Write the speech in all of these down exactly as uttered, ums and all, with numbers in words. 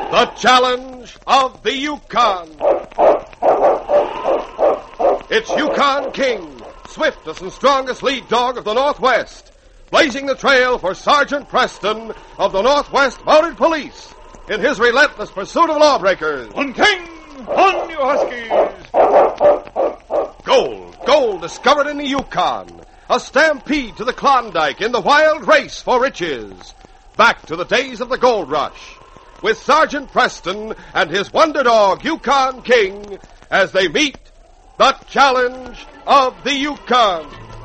The Challenge of the Yukon. It's Yukon King, swiftest and strongest lead dog of the Northwest, blazing the trail for Sergeant Preston of the Northwest Mounted Police in his relentless pursuit of lawbreakers. On King! On, you Huskies! Gold, gold discovered in the Yukon. A stampede to the Klondike in the wild race for riches. Back to the days of the gold rush, with Sergeant Preston and his wonder dog, Yukon King, as they meet the Challenge of the Yukon.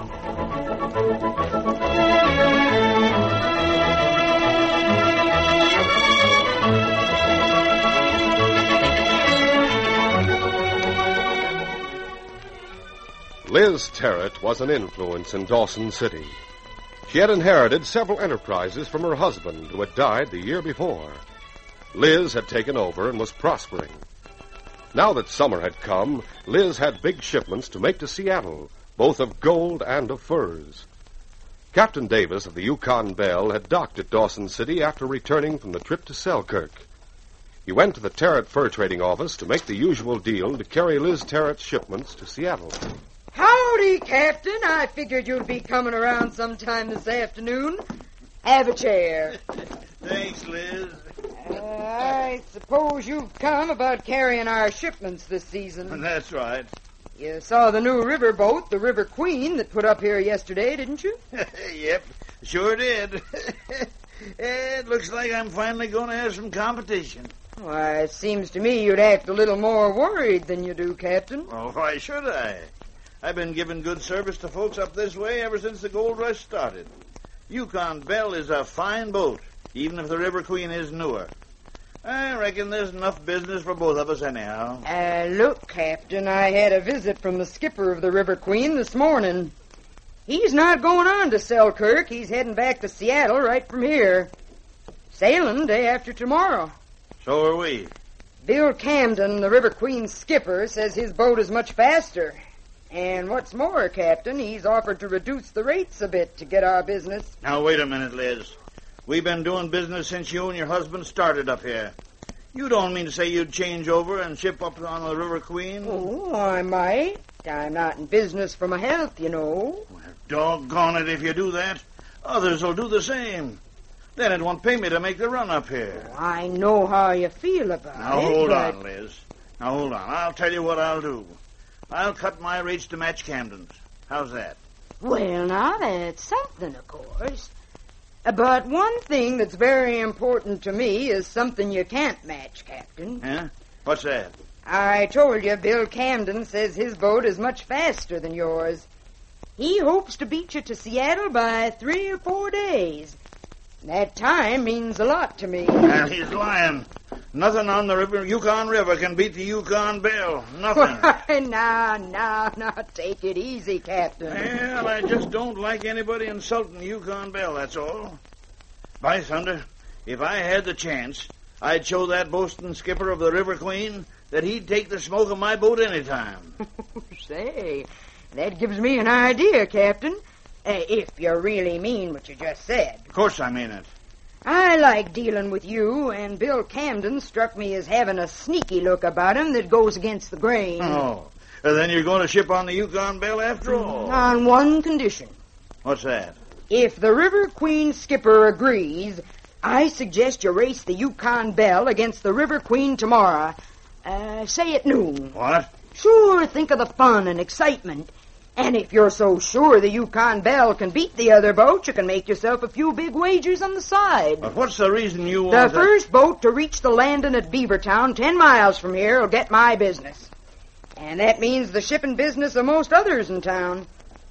Liz Terrett was an influence in Dawson City. She had inherited several enterprises from her husband, who had died the year before. Liz had taken over and was prospering. Now that summer had come, Liz had big shipments to make to Seattle, both of gold and of furs. Captain Davis of the Yukon Belle had docked at Dawson City after returning from the trip to Selkirk. He went to the Terrett Fur Trading Office to make the usual deal to carry Liz Terrett's shipments to Seattle. Howdy, Captain. I figured you'd be coming around sometime this afternoon. Have a chair. Thanks, Liz. Uh, I suppose you've come about carrying our shipments this season. That's right. You saw the new river boat, the River Queen, that put up here yesterday, didn't you? Yep, sure did. It looks like I'm finally going to have some competition. Why, it seems to me you'd act a little more worried than you do, Captain. Well, why should I? I've been giving good service to folks up this way ever since the gold rush started. Yukon Belle is a fine boat, even if the River Queen is newer. I reckon there's enough business for both of us anyhow. Uh, look, Captain, I had a visit from the skipper of the River Queen this morning. He's not going on to Selkirk. He's heading back to Seattle right from here. Sailing day after tomorrow. So are we. Bill Camden, the River Queen's skipper, says his boat is much faster. And what's more, Captain, he's offered to reduce the rates a bit to get our business. Now, wait a minute, Liz. We've been doing business since you and your husband started up here. You don't mean to say you'd change over and ship up on the River Queen? Oh, I might. I'm not in business for my health, you know. Well, doggone it if you do that. Others will do the same. Then it won't pay me to make the run up here. Oh, I know how you feel about now, it. Now, hold but... on, Liz. Now, hold on. I'll tell you what I'll do. I'll cut my rates to match Camden's. How's that? Well, now, that's something, of course. But one thing that's very important to me is something you can't match, Captain. Yeah? What's that? I told you Bill Camden says his boat is much faster than yours. He hopes to beat you to Seattle by three or four days. That time means a lot to me. Well, he's lying. Nothing on the river, Yukon River can beat the Yukon Belle. Nothing. now, now, now, take it easy, Captain. Well, I just don't like anybody insulting the Yukon Belle, that's all. By thunder, if I had the chance, I'd show that boasting skipper of the River Queen that he'd take the smoke of my boat any time. Say, that gives me an idea, Captain. Uh, if you really mean what you just said. Of course I mean it. I like dealing with you, and Bill Camden struck me as having a sneaky look about him that goes against the grain. Oh, then you're going to ship on the Yukon Belle after all? On one condition. What's that? If the River Queen skipper agrees, I suggest you race the Yukon Belle against the River Queen tomorrow. Uh, say at noon. What? Sure, think of the fun and excitement. And if you're so sure the Yukon Belle can beat the other boat, you can make yourself a few big wagers on the side. But what's the reason you The want to... first boat to reach the landing at Beavertown, ten miles from here, will get my business. And that means the shipping business of most others in town.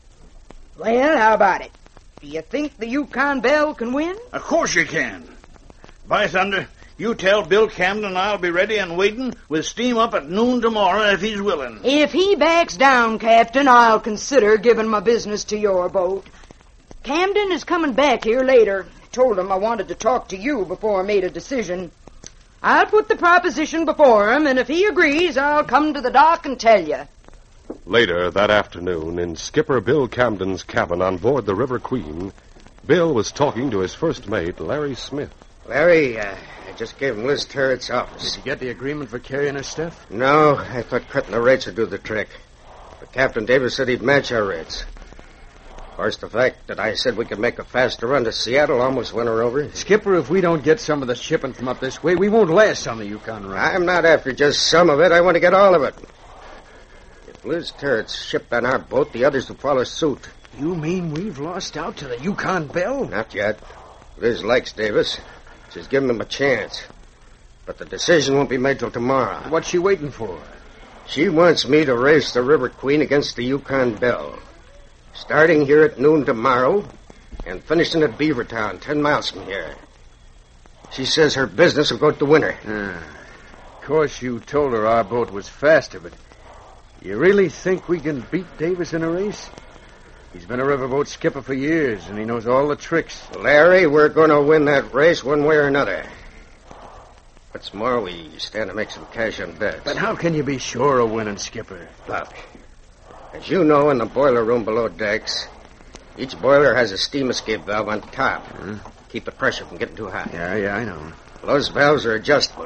Well, how about it? Do you think the Yukon Belle can win? Of course you can. By thunder, you tell Bill Camden I'll be ready and waiting with steam up at noon tomorrow if he's willing. If he backs down, Captain, I'll consider giving my business to your boat. Camden is coming back here later. Told him I wanted to talk to you before I made a decision. I'll put the proposition before him, and if he agrees, I'll come to the dock and tell you. Later that afternoon, in Skipper Bill Camden's cabin on board the River Queen, Bill was talking to his first mate, Larry Smith. Larry, uh, I just gave him Liz Turret's office. Did you get the agreement for carrying her stuff? No, I thought cutting the rates would do the trick. But Captain Davis said he'd match our rates. Of course, the fact that I said we could make a faster run to Seattle almost won her over. Skipper, if we don't get some of the shipping from up this way, we won't last on the Yukon run. I'm not after just some of it. I want to get all of it. If Liz Turret's shipped on our boat, the others will follow suit. You mean we've lost out to the Yukon Belle? Not yet. Liz likes Davis. She's given him a chance. But the decision won't be made till tomorrow. What's she waiting for? She wants me to race the River Queen against the Yukon Belle. Starting here at noon tomorrow and finishing at Beavertown, ten miles from here. She says her business will go to win her. Ah, of course, you told her our boat was faster, but you really think we can beat Davis in a race? He's been a riverboat skipper for years, and he knows all the tricks. Larry, we're going to win that race one way or another. What's more, we stand to make some cash on bets. But how can you be sure of winning, Skipper? Look, as you know, in the boiler room below decks, each boiler has a steam escape valve on top. Hmm? Keep the pressure from getting too high. Yeah, yeah, I know. Those valves are adjustable.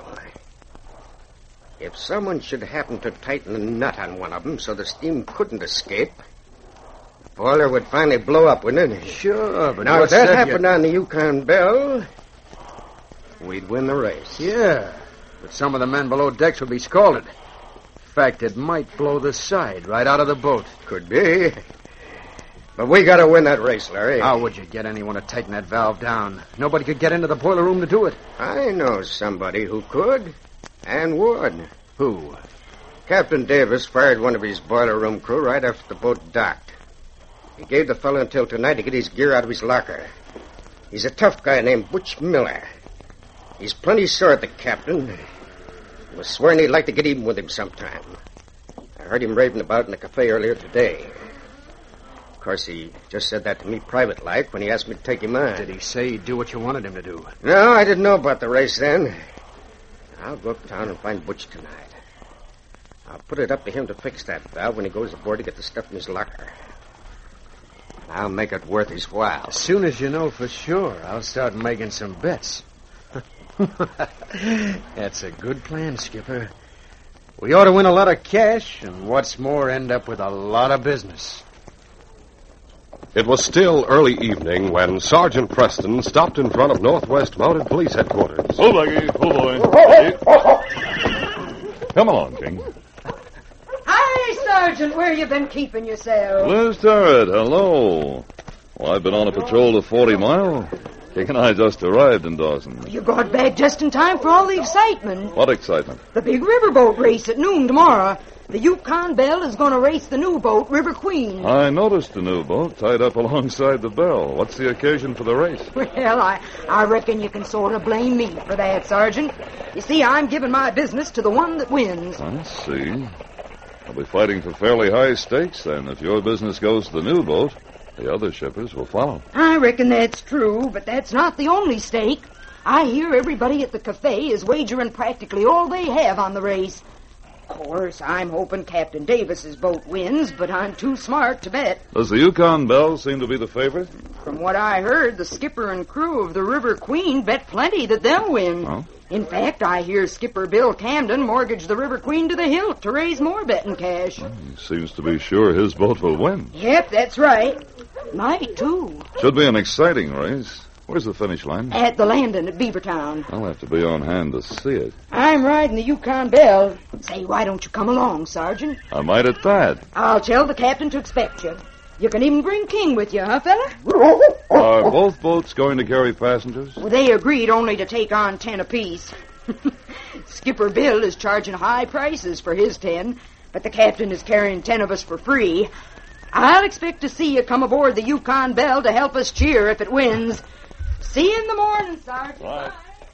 If someone should happen to tighten the nut on one of them so the steam couldn't escape, the boiler would finally blow up, wouldn't it? Sure, but now, if what's that that happened you... on the Yukon Belle, we'd win the race. Yeah, but some of the men below decks would be scalded. In fact, it might blow the side right out of the boat. Could be. But we got to win that race, Larry. How would you get anyone to tighten that valve down? Nobody could get into the boiler room to do it. I know somebody who could and would. Who? Captain Davis fired one of his boiler room crew right after the boat docked. He gave the fellow until tonight to get his gear out of his locker. He's a tough guy named Butch Miller. He's plenty sore at the captain. He was swearing he'd like to get even with him sometime. I heard him raving about it in the cafe earlier today. Of course, he just said that to me private-like when he asked me to take him on. Did he say he'd do what you wanted him to do? No, I didn't know about the race then. I'll go uptown and find Butch tonight. I'll put it up to him to fix that valve when he goes aboard to get the stuff in his locker. I'll make it worth his while. As soon as you know for sure, I'll start making some bets. That's a good plan, Skipper. We ought to win a lot of cash, and what's more, end up with a lot of business. It was still early evening when Sergeant Preston stopped in front of Northwest Mounted Police Headquarters. Oh, Blackie. Oh, boy. Come along, King. Hi, Sergeant. Where you been keeping yourself? Liz Turret, hello. Well, I've been on a patrol to forty mile. King and I just arrived in Dawson. You got back just in time for all the excitement. What excitement? The big riverboat race at noon tomorrow. The Yukon Belle is going to race the new boat, River Queen. I noticed the new boat tied up alongside the Belle. What's the occasion for the race? Well, I, I reckon you can sort of blame me for that, Sergeant. You see, I'm giving my business to the one that wins. I see. I'll be fighting for fairly high stakes, then. If your business goes to the new boat, the other shippers will follow. I reckon that's true, but that's not the only stake. I hear everybody at the cafe is wagering practically all they have on the race. Of course, I'm hoping Captain Davis's boat wins, but I'm too smart to bet. Does the Yukon Belle seem to be the favorite? From what I heard, the skipper and crew of the River Queen bet plenty that they'll win. Huh? In fact, I hear Skipper Bill Camden mortgaged the River Queen to the hilt to raise more betting cash. He seems to be sure his boat will win. Yep, that's right. Might, too. Should be an exciting race. Where's the finish line? At the landing at Beavertown. I'll have to be on hand to see it. I'm riding the Yukon Belle. Say, why don't you come along, Sergeant? I might at that. I'll tell the captain to expect you. You can even bring King with you, huh, fella? Are both boats going to carry passengers? Well, they agreed only to take on ten apiece. Skipper Bill is charging high prices for his ten, but the captain is carrying ten of us for free. I'll expect to see you come aboard the Yukon Belle to help us cheer if it wins. See you in the morning, Sergeant. Right.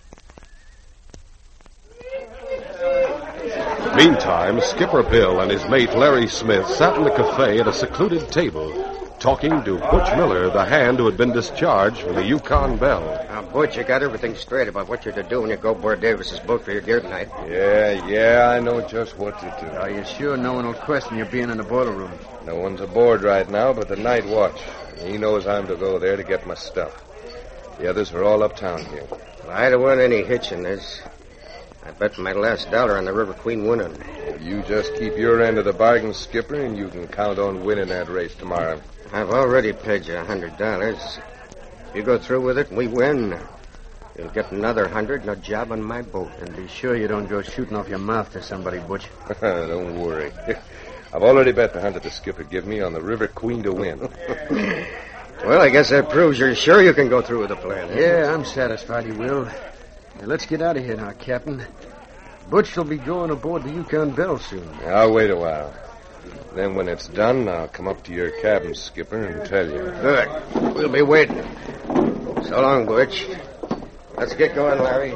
Meantime, Skipper Bill and his mate Larry Smith sat in the cafe at a secluded table, talking to Butch Miller, the hand who had been discharged from the Yukon Belle. Now, Butch, you got everything straight about what you're to do when you go aboard Davis's boat for your gear tonight. Yeah, yeah, I know just what to do. Are you sure no one will question you being in the boiler room? No one's aboard right now but the night watch. He knows I'm to go there to get my stuff. The others are all uptown here. Well, I don't want any hitch in this. I bet my last dollar on the River Queen winning. You just keep your end of the bargain, Skipper, and you can count on winning that race tomorrow. I've already paid you a hundred dollars. If you go through with it and we win, you'll get another hundred and a job on my boat. And be sure you don't go shooting off your mouth to somebody, Butch. Don't worry. I've already bet the hundred the skipper give me on the River Queen to win. Well, I guess that proves you're sure you can go through with the plan. Eh? Yeah, I'm satisfied you will. Now, let's get out of here now, Captain. Butch will be going aboard the Yukon Belle soon. I'll wait a while. Then when it's done, I'll come up to your cabin, Skipper, and tell you. Good. We'll be waiting. So long, Butch. Let's get going, Larry.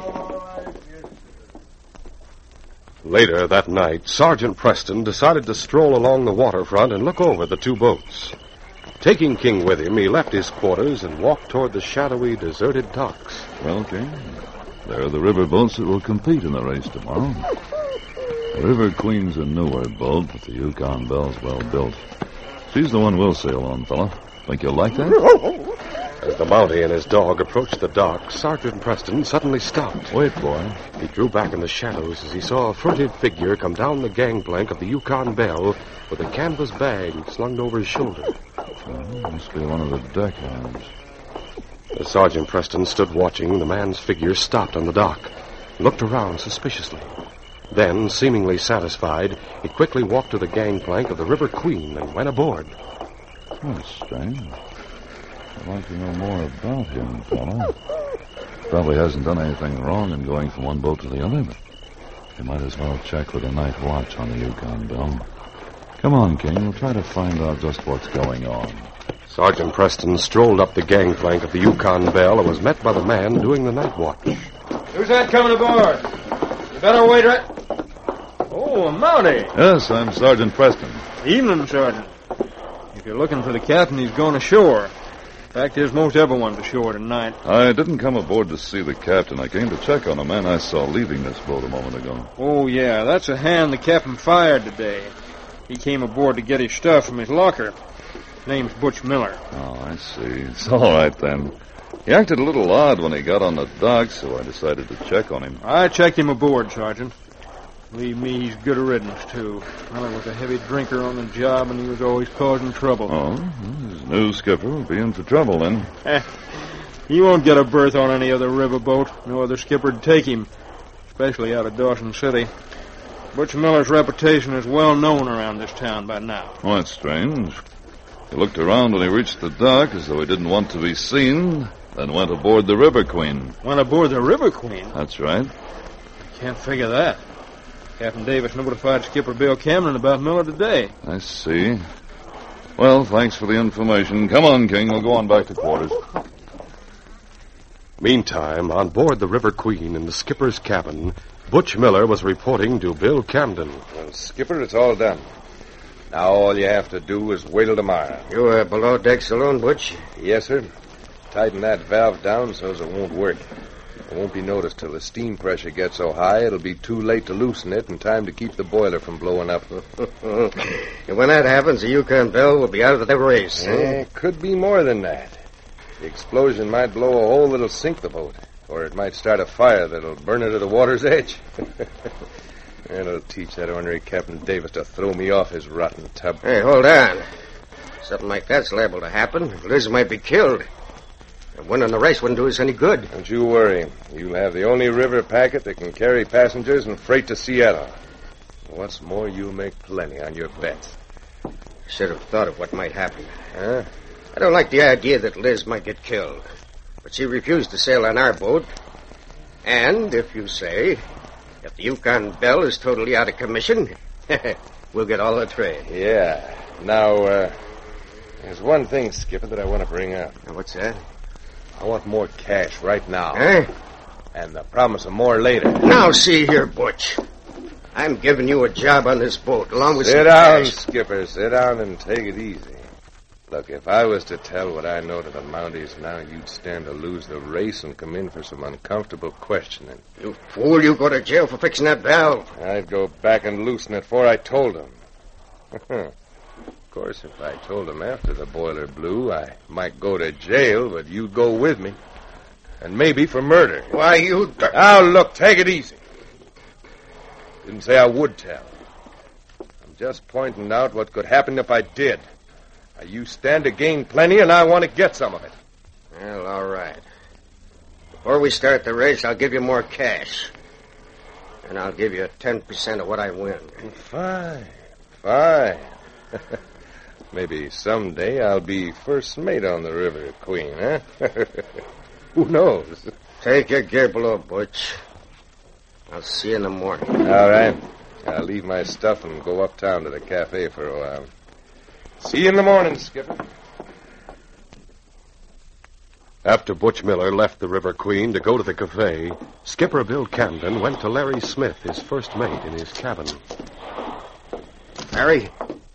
Later that night, Sergeant Preston decided to stroll along the waterfront and look over the two boats. Taking King with him, he left his quarters and walked toward the shadowy, deserted docks. Well, King, there are the river boats that will compete in the race tomorrow. The River Queen's a newer boat, but the Yukon Belle's well built. She's the one we'll sail on, fella. Think you'll like that? As the Mountie and his dog approached the dock, Sergeant Preston suddenly stopped. Wait, boy. He drew back in the shadows as he saw a furtive figure come down the gangplank of the Yukon Belle with a canvas bag slung over his shoulder. Oh, must be one of the deckhands. As Sergeant Preston stood watching, the man's figure stopped on the dock and looked around suspiciously. Then, seemingly satisfied, he quickly walked to the gangplank of the River Queen and went aboard. That's strange. I'd like to know more about him, fella. Probably hasn't done anything wrong in going from one boat to the other, but you might as well check with the night watch on the Yukon Belle. Come on, King. We'll try to find out just what's going on. Sergeant Preston strolled up the gangplank of the Yukon Belle and was met by the man doing the night watch. Who's that coming aboard? You better wait right... Oh, a Mountie. Yes, I'm Sergeant Preston. Evening, Sergeant. If you're looking for the captain, he's going ashore. Fact is, most everyone's ashore tonight. I didn't come aboard to see the captain. I came to check on a man I saw leaving this boat a moment ago. Oh, yeah, that's a hand the captain fired today. He came aboard to get his stuff from his locker. His name's Butch Miller. Oh, I see. It's all right, then. He acted a little odd when he got on the dock, so I decided to check on him. I checked him aboard, Sergeant. Believe me, he's good a riddance, too. Miller was a heavy drinker on the job, and he was always causing trouble. Oh, well, his new skipper will be in for trouble, then. He won't get a berth on any other riverboat. No other skipper'd take him, especially out of Dawson City. Butch Miller's reputation is well known around this town by now. Oh, that's strange. He looked around when he reached the dock as though he didn't want to be seen, then went aboard the River Queen. Went aboard the River Queen? That's right. Can't figure that. Captain Davis notified Skipper Bill Cameron about Miller today. I see. Well, thanks for the information. Come on, King. We'll go on back to quarters. Meantime, on board the River Queen in the skipper's cabin, Butch Miller was reporting to Bill Camden. Well, Skipper, it's all done. Now all you have to do is wait till tomorrow. You uh, below deck saloon, Butch? Yes, sir. Tighten that valve down so it won't work. It won't be noticed till the steam pressure gets so high it'll be too late to loosen it in time to keep the boiler from blowing up. And when that happens, the Yukon Belle will be out of the race. Yeah, eh? could be more than that. The explosion might blow a hole that'll sink the boat, or it might start a fire that'll burn her to the water's edge. It'll teach that ornery Captain Davis to throw me off his rotten tub. Hey, hold on. Something like that's liable to happen. Liz might be killed. And winning the race wouldn't do us any good. Don't you worry. You'll have the only river packet that can carry passengers and freight to Seattle. What's more, you'll make plenty on your bets. Should have thought of what might happen. Huh? I don't like the idea that Liz might get killed. But she refused to sail on our boat. And, if you say, if the Yukon Belle is totally out of commission, we'll get all the trade. Yeah. Now, uh, there's one thing, Skipper, that I want to bring up. What's that? I want more cash right now. Huh? And the promise of more later. Now, see here, Butch. I'm giving you a job on this boat, along with Sit some down, cash. Skipper. Sit down and take it easy. Look, if I was to tell what I know to the Mounties now, you'd stand to lose the race and come in for some uncomfortable questioning. You fool, you go to jail for fixing that valve. I'd go back and loosen it before I told them. Of course, if I told them after the boiler blew, I might go to jail, but you'd go with me. And maybe for murder. Why, you... Now, look, take it easy. Didn't say I would tell. I'm just pointing out what could happen if I did. Now, you stand to gain plenty, and I want to get some of it. Well, all right. Before we start the race, I'll give you more cash. And I'll give you ten percent of what I win. Fine. Fine. Maybe someday I'll be first mate on the River Queen, huh? Who knows? Take your gear below, Butch. I'll see you in the morning. All right. I'll leave my stuff and go uptown to the cafe for a while. See you in the morning, Skipper. After Butch Miller left the River Queen to go to the cafe, Skipper Bill Camden went to Larry Smith, his first mate, in his cabin. Larry,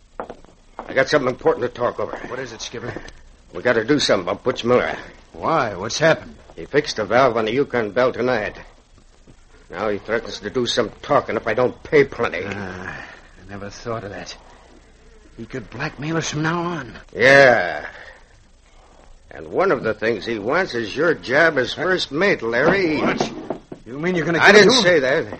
I got something important to talk over. What is it, Skipper? We got to do something about Butch Miller. Why? What's happened? He fixed the valve on the Yukon Bell tonight. Now he threatens to do some talking if I don't pay plenty. Ah, I never thought of that. He could blackmail us from now on. Yeah. And one of the things he wants is your job as first mate, Larry. What? You mean you're going to I didn't him? say that.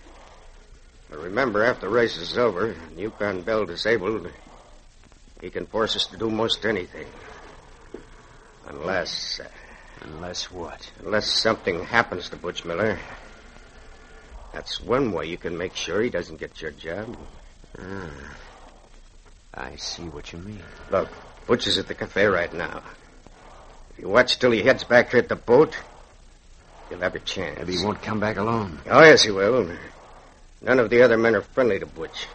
But remember, after the race is over, and Yukon Bell disabled, he can force us to do most anything. Unless... Uh, Unless what? Unless something happens to Butch Miller. That's one way you can make sure he doesn't get your job. Ah, I see what you mean. Look, Butch is at the cafe right now. If you watch till he heads back here at the boat, you'll have a chance. Maybe he won't come back alone. Oh, yes, he will. None of the other men are friendly to Butch.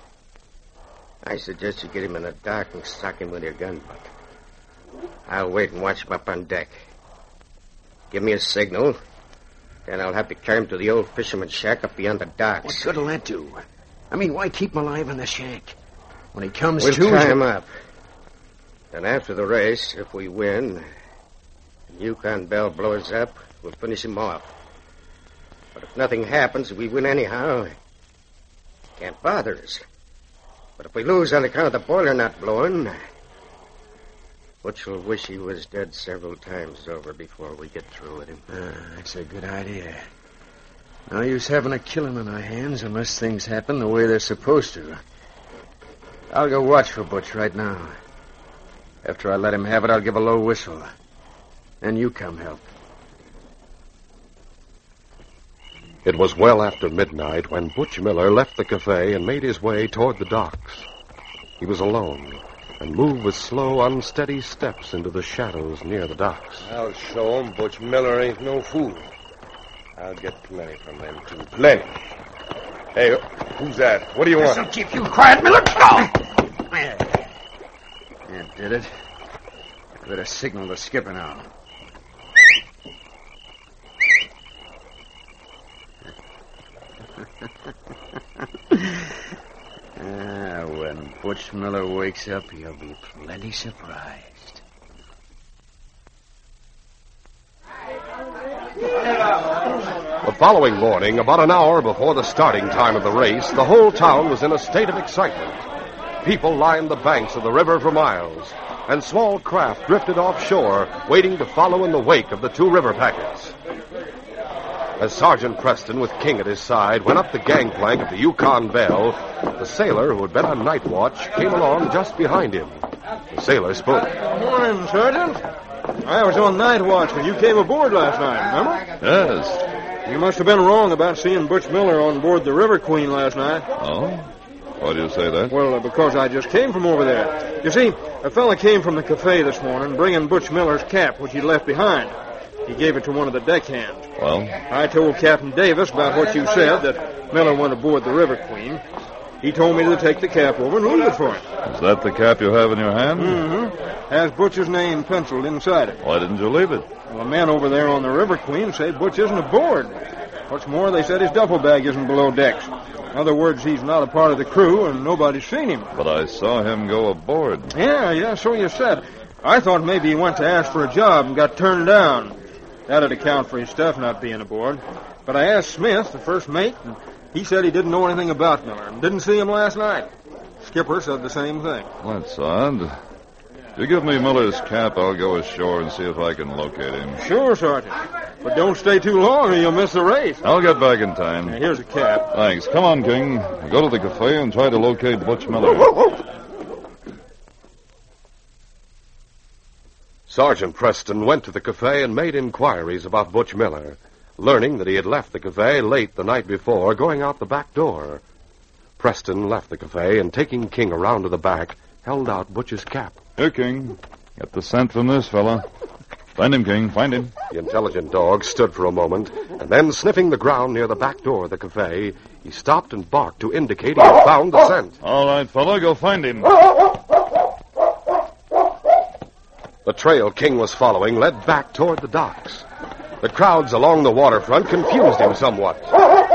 I suggest you get him in the dark and sock him with your gun butt. I'll wait and watch him up on deck. Give me a signal, then I'll have to carry him to the old fisherman's shack up beyond the docks. What good'll that do? I mean, why keep him alive in the shack? When he comes we'll to... We'll tie him up. Then after the race, if we win, and Yukon Bell blows up, we'll finish him off. But if nothing happens, we win anyhow. Can't bother us. But if we lose on account of the boiler not blowing, Butch will wish he was dead several times over before we get through with him. Ah, that's a good idea. No use having a killing on our hands unless things happen the way they're supposed to. I'll go watch for Butch right now. After I let him have it, I'll give a low whistle. Then you come help. It was well after midnight when Butch Miller left the cafe and made his way toward the docks. He was alone and moved with slow, unsteady steps into the shadows near the docks. I'll show him Butch Miller ain't no fool. I'll get plenty from them, too. Plenty. Hey, who's that? What do you want? This'll keep you quiet, Miller. Go! That did it. I better signal the skipper now. Ah, when Butch Miller wakes up, he'll be plenty surprised. The following morning, about an hour before the starting time of the race, the whole town was in a state of excitement. People lined the banks of the river for miles, and small craft drifted offshore, waiting to follow in the wake of the two river packets. As Sergeant Preston, with King at his side, went up the gangplank of the Yukon Bell, the sailor who had been on night watch came along just behind him. The sailor spoke. Morning, Sergeant. I was on night watch when you came aboard last night, remember? Yes. You must have been wrong about seeing Butch Miller on board the River Queen last night. Oh? Why do you say that? Well, uh, because I just came from over there. You see, a fella came from the cafe this morning bringing Butch Miller's cap, which he left behind. He gave it to one of the deckhands. Well? I told Captain Davis about what you said, that Miller went aboard the River Queen. He told me to take the cap over and leave it for him. Is that the cap you have in your hand? Mm-hmm. Has Butch's name penciled inside it. Why didn't you leave it? Well, the men over there on the River Queen say Butch isn't aboard. What's more, they said his duffel bag isn't below decks. In other words, he's not a part of the crew, and nobody's seen him. But I saw him go aboard. Yeah, yeah, so you said. I thought maybe he went to ask for a job and got turned down. That'd account for his stuff not being aboard. But I asked Smith, the first mate, and he said he didn't know anything about Miller and didn't see him last night. Skipper said the same thing. That's odd. If you give me Miller's cap, I'll go ashore and see if I can locate him. Sure, Sergeant. But don't stay too long or you'll miss the race. I'll get back in time. Now, here's a cap. Thanks. Come on, King. Go to the cafe and try to locate Butch Miller. Sergeant Preston went to the cafe and made inquiries about Butch Miller, learning that he had left the cafe late the night before, going out the back door. Preston left the cafe and, taking King around to the back, held out Butch's cap. Here, King. Get the scent from this fella. Find him, King. Find him. The intelligent dog stood for a moment, and then, sniffing the ground near the back door of the cafe, he stopped and barked to indicate he had found the scent. All right, fella, go find him. The trail King was following led back toward the docks. The crowds along the waterfront confused him somewhat.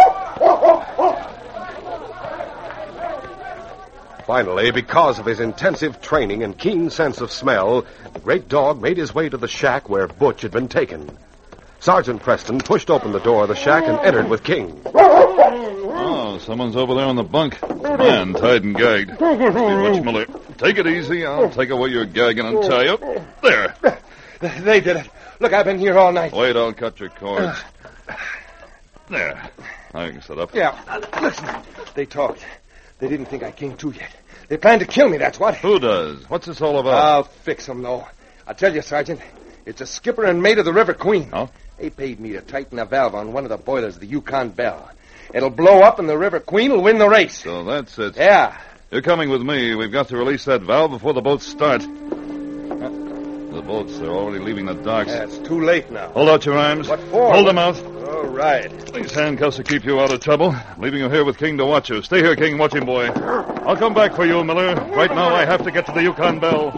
Finally, because of his intensive training and keen sense of smell, the great dog made his way to the shack where Butch had been taken. Sergeant Preston pushed open the door of the shack and entered with King. Oh, someone's over there on the bunk. Man, tied and gagged. Must be Butch Miller. Take it easy. I'll take away your gagging and tie you up. There. They did it. Look, I've been here all night. Wait, I'll cut your cords. There. I can sit up. Yeah. Listen, they talked. They didn't think I came to yet. They planned to kill me, that's what. Who does? What's this all about? I'll fix them, though. I'll tell you, Sergeant. It's a skipper and mate of the River Queen. Oh? They paid me to tighten a valve on one of the boilers of the Yukon Belle. It'll blow up and the River Queen will win the race. So that's it. Yeah. You're coming with me. We've got to release that valve before the boats start. The boats, they're already leaving the docks. Yeah, it's too late now. Hold out your arms. What for? Hold them out. All right. These handcuffs will keep you out of trouble. I'm leaving you here with King to watch you. Stay here, King. Watch him, boy. I'll come back for you, Miller. Right now, I have to get to the Yukon Belle.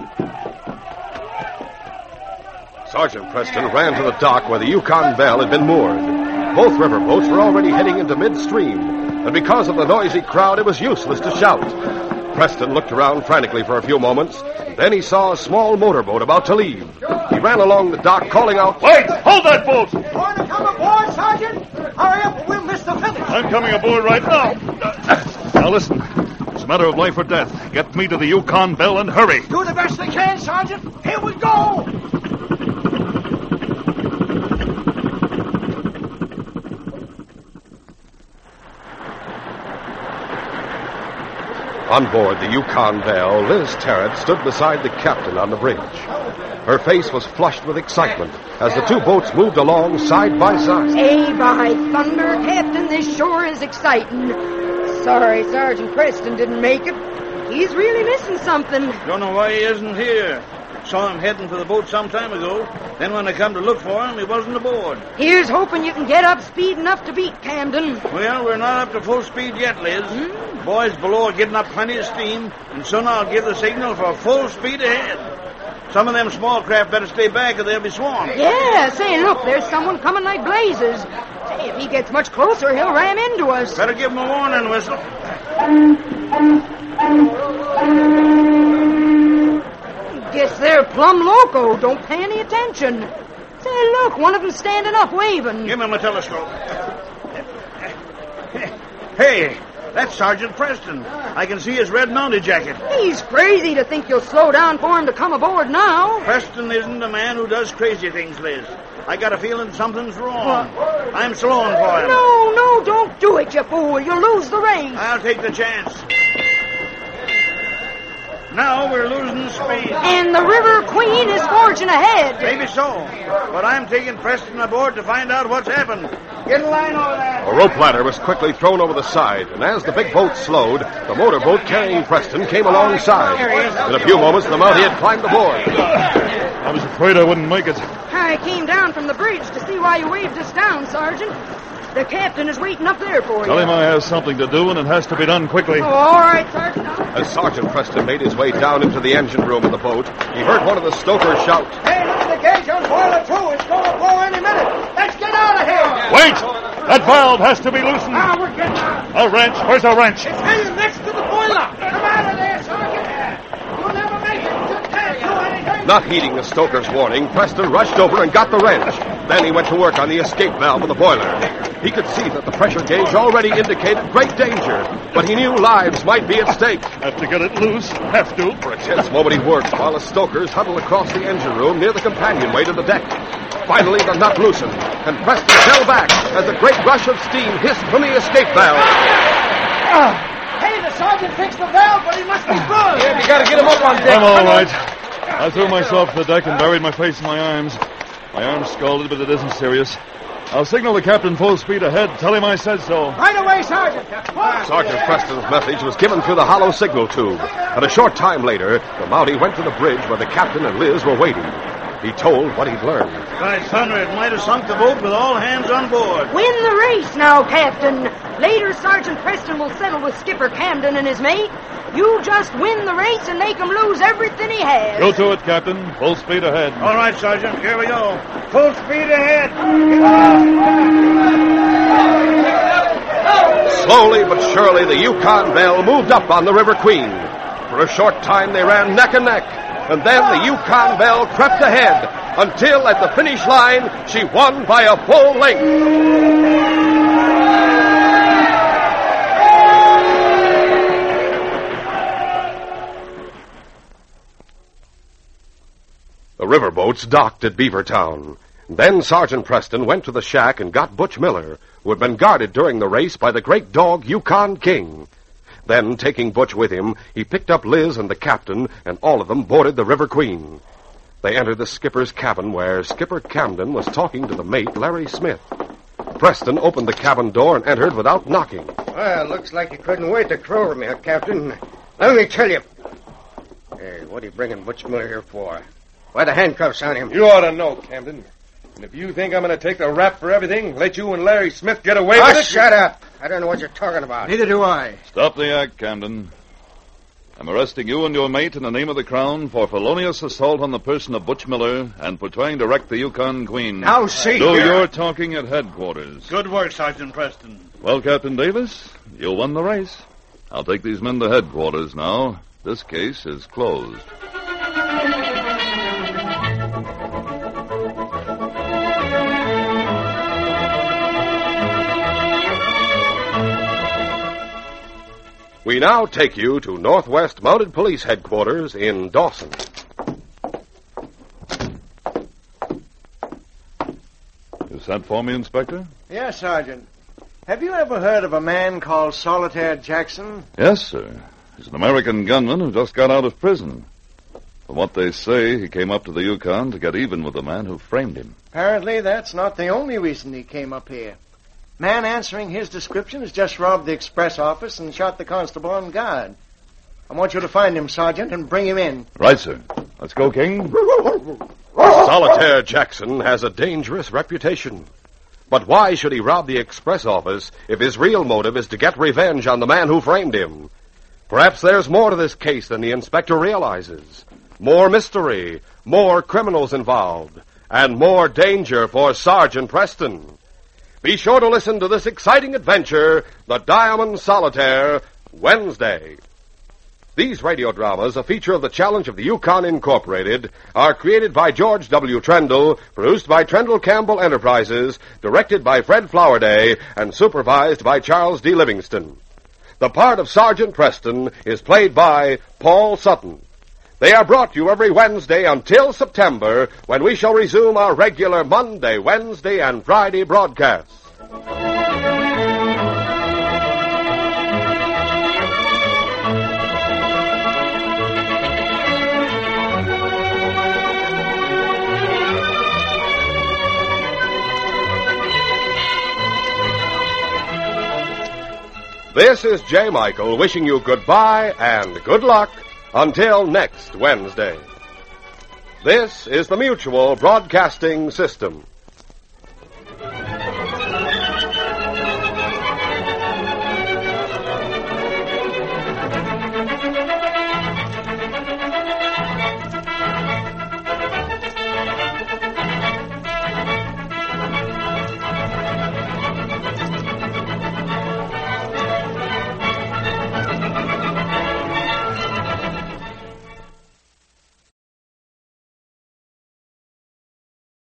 Sergeant Preston ran to the dock where the Yukon Belle had been moored. Both river boats were already heading into midstream, and because of the noisy crowd, it was useless to shout. Preston looked around frantically for a few moments. Then he saw a small motorboat about to leave. He ran along the dock, calling out, Wait! Hold that boat! Want to come aboard, Sergeant? Hurry up, or we'll miss the finish. I'm coming aboard right now. Now listen. It's a matter of life or death. Get me to the Yukon Belle and hurry. Do the best they can, Sergeant. Here we go. On board the Yukon Belle, Liz Tarrant stood beside the captain on the bridge. Her face was flushed with excitement as the two boats moved along side by side. Hey, by thunder, Captain, this sure is exciting. Sorry Sergeant Preston didn't make it. He's really missing something. Don't know why he isn't here. Saw him heading for the boat some time ago. Then when I come to look for him, he wasn't aboard. Here's hoping you can get up speed enough to beat Camden. Well, we're not up to full speed yet, Liz. Hmm? Boys below are getting up plenty of steam, and soon I'll give the signal for full speed ahead. Some of them small craft better stay back or they'll be swamped. Yeah, say, look, there's someone coming like blazes. Say, if he gets much closer, he'll ram into us. Better give him a warning whistle. Guess they're plumb loco. Don't pay any attention. Say, look, one of them's standing up, waving. Give him a telescope. Hey, that's Sergeant Preston. I can see his red mounted jacket. He's crazy to think you'll slow down for him to come aboard now. Preston isn't a man who does crazy things, Liz. I got a feeling something's wrong. I'm slowing for him. No, no, don't do it, you fool. You'll lose the race. I'll take the chance. Now we're losing speed. And the River Queen is forging ahead. Maybe so. But I'm taking Preston aboard to find out what's happened. Get in line over there. A rope ladder was quickly thrown over the side, and as the big boat slowed, the motorboat carrying Preston came alongside. In a few moments, the Mountie had climbed aboard. I was afraid I wouldn't make it. I came down from the bridge to see why you waved us down, Sergeant. The captain is waiting up there for you. Tell him I have something to do, and it has to be done quickly. Oh, all right, Sergeant. As Sergeant Preston made his way down into the engine room of the boat, he heard one of the stokers shout, Hey, look at the gauge on boiler two. It's going to blow any minute. Let's get out of here. Wait! That valve has to be loosened. Now we're getting out. A wrench. Where's a wrench? It's hanging next to the boiler. Come out of there, Sergeant. You'll never make it. You can't do anything. Not heeding the stoker's warning, Preston rushed over and got the wrench. Then he went to work on the escape valve of the boiler. He could see that the pressure gauge already indicated great danger, but he knew lives might be at stake. Have to get it loose. Have to. For a tense moment he worked while the stokers huddled across the engine room near the companionway to the deck. Finally, the nut loosened, and Preston fell back as a great rush of steam hissed from the escape valve. Ah! Hey, the sergeant fixed the valve, but he must be bruised. Yeah, you gotta get him up on deck. I'm all right. I threw myself to the deck and buried my face in my arms. My arm's scalded, but it isn't serious. I'll signal the captain full speed ahead. Tell him I said so. Right away, Sergeant. Sergeant Preston's message was given through the hollow signal tube. And a short time later, the Mountie went to the bridge where the captain and Liz were waiting. He told what he'd learned. By thunder, it might have sunk the boat with all hands on board. Win the race now, Captain. Later, Sergeant Preston will settle with Skipper Camden and his mate. You just win the race and make him lose everything he has. Go to it, Captain. Full speed ahead. All right, Sergeant. Here we go. Full speed ahead. Slowly but surely, the Yukon Belle moved up on the River Queen. For a short time, they ran neck and neck. And then the Yukon Belle crept ahead until at the finish line she won by a full length. The riverboats docked at Beavertown. Then Sergeant Preston went to the shack and got Butch Miller, who had been guarded during the race by the great dog Yukon King. Then, taking Butch with him, he picked up Liz and the captain, and all of them boarded the River Queen. They entered the skipper's cabin, where Skipper Camden was talking to the mate, Larry Smith. Preston opened the cabin door and entered without knocking. Well, looks like you couldn't wait to crow me, Captain. Let me tell you. Hey, what are you bringing Butch Miller here for? Why the handcuffs on him? You ought to know, Camden. And if you think I'm going to take the rap for everything, let you and Larry Smith get away Oh, with it... shut up. I don't know what you're talking about. Neither do I. Stop the act, Camden. I'm arresting you and your mate in the name of the Crown for felonious assault on the person of Butch Miller and for trying to wreck the Yukon Queen. Now, see Do here. your talking at headquarters. Good work, Sergeant Preston. Well, Captain Davis, you won the race. I'll take these men to headquarters now. This case is closed. We now take you to Northwest Mounted Police Headquarters in Dawson. You sent for me, Inspector? Yes, Sergeant. Have you ever heard of a man called Solitaire Jackson? Yes, sir. He's an American gunman who just got out of prison. From what they say, he came up to the Yukon to get even with the man who framed him. Apparently, that's not the only reason he came up here. Man answering his description has just robbed the express office and shot the constable on guard. I want you to find him, Sergeant, and bring him in. Right, sir. Let's go, King. Solitaire Jackson has a dangerous reputation. But why should he rob the express office if his real motive is to get revenge on the man who framed him? Perhaps there's more to this case than the inspector realizes. More mystery, more criminals involved, and more danger for Sergeant Preston. Be sure to listen to this exciting adventure, The Diamond Solitaire, Wednesday. These radio dramas, a feature of the Challenge of the Yukon Incorporated, are created by George W. Trendle, produced by Trendle Campbell Enterprises, directed by Fred Flowerday, and supervised by Charles D. Livingston. The part of Sergeant Preston is played by Paul Sutton. They are brought to you every Wednesday until September, when we shall resume our regular Monday, Wednesday, and Friday broadcasts. This is J. Michael wishing you goodbye and good luck until next Wednesday. This is the Mutual Broadcasting System.